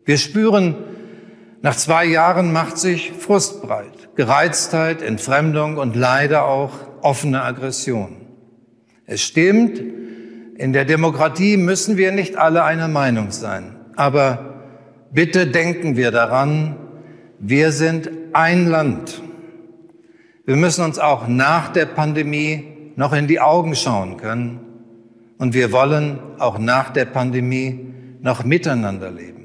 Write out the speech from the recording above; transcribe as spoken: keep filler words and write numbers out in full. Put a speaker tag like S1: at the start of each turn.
S1: Wir spüren, nach zwei Jahren macht sich Frust breit, Gereiztheit, Entfremdung und leider auch offene Aggression. Es stimmt, in der Demokratie müssen wir nicht alle einer Meinung sein. Aber bitte denken wir daran, wir sind ein Land. Wir müssen uns auch nach der Pandemie noch in die Augen schauen können. Und wir wollen auch nach der Pandemie noch miteinander leben.